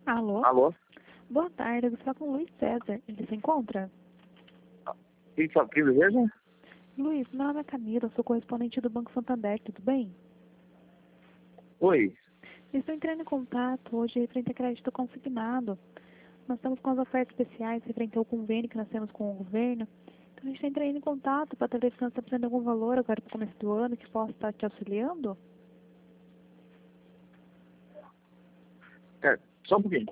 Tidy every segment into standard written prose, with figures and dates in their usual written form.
Alô? Alô? Boa tarde, eu estou com o Luiz César. Ele se encontra? Quem sabe quem deseja? Luiz, meu nome é Camila, eu sou correspondente do Banco Santander, tudo bem? Oi. Estou entrando em contato hoje referente a crédito consignado. Nós estamos com as ofertas especiais referente ao convênio que nós temos com o governo. Então a gente está entrando em contato para saber se nós está precisando de algum valor agora para o começo do ano que possa estar te auxiliando. Só um pouquinho.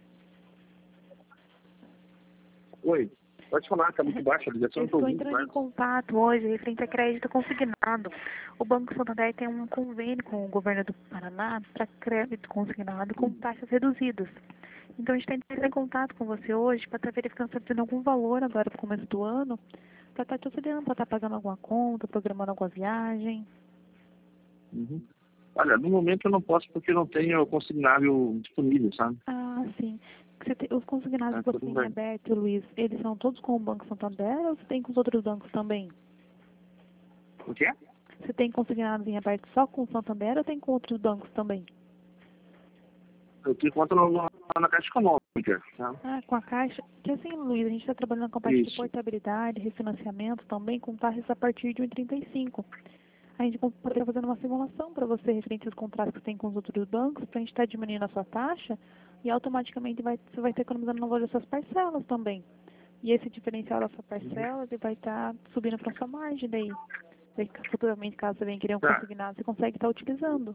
Oi. Pode falar, tá muito baixa a ligação. Estou entrando em contato hoje referente a crédito consignado. O Banco Santander tem um convênio com o governo do Paraná para crédito consignado com taxas reduzidas. Então a gente está entrando em contato com você hoje para estar verificando se está tendo algum valor agora para o começo do ano, para estar te auxiliando, para estar pagando alguma conta, programando alguma viagem. Uhum. Olha, no momento eu não posso porque não tenho consignável disponível, sabe? Ah, sim. Os consignados que você tem aberto, Luiz, eles são todos com o Banco Santander ou você tem com os outros bancos também? O quê? Você tem consignados em aberto só com o Santander ou tem com outros bancos também? Eu tenho conta na Caixa Econômica, tá? Ah, com a Caixa. Que assim, Luiz, a gente está trabalhando com a parte de portabilidade, refinanciamento também, com taxas a partir de 1,35. A gente poderia fazer uma simulação para você referente aos contratos que tem com os outros bancos, para a gente estar diminuindo a sua taxa e automaticamente você vai estar economizando no valor das suas parcelas também. E esse diferencial da sua parcela ele vai estar subindo para a sua margem daí. Daí, futuramente, caso você venha querer um consignado, você consegue estar utilizando.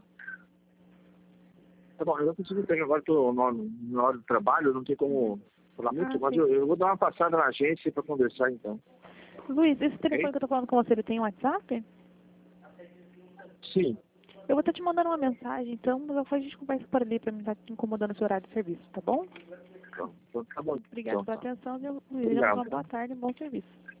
Tá bom, eu não consigo pegar agora, estou na hora do trabalho, eu não tenho como falar muito, mas sim. eu vou dar uma passada na agência para conversar então. Luiz, esse telefone que eu estou falando com você, ele tem um WhatsApp? Sim. Eu vou estar te mandando uma mensagem, então, mas depois a gente conversa por ali para não estar te incomodando o seu horário de serviço, tá bom? Então, tá bom. Obrigada pela atenção, viu, Luiz? Obrigado. Uma boa tarde e um bom serviço.